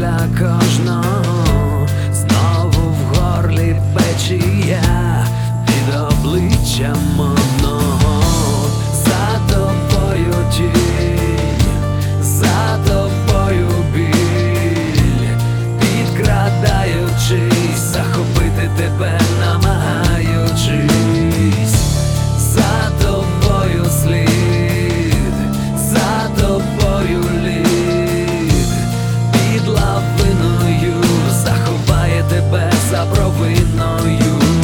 для кожного, знову в горлі печія від обличчя модного. За тобою тінь, за тобою біль, підкрадаючись, захопити тебе намагаючись. За тобою слід, за тобою лід, під лавиною заховає тебе за провинною.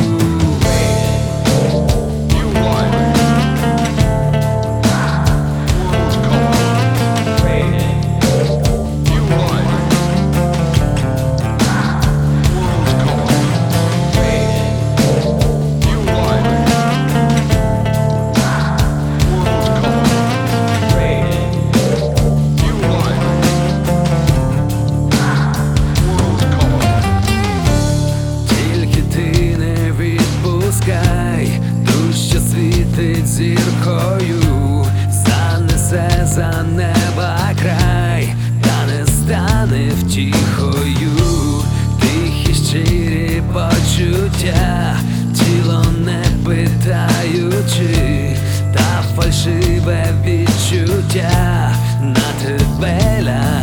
Ту, що світить зіркою, занесе за неба край, та не стане втіхою. Тихі щирі почуття, тіло не питаючи, та фальшиве відчуття на тебе ляже.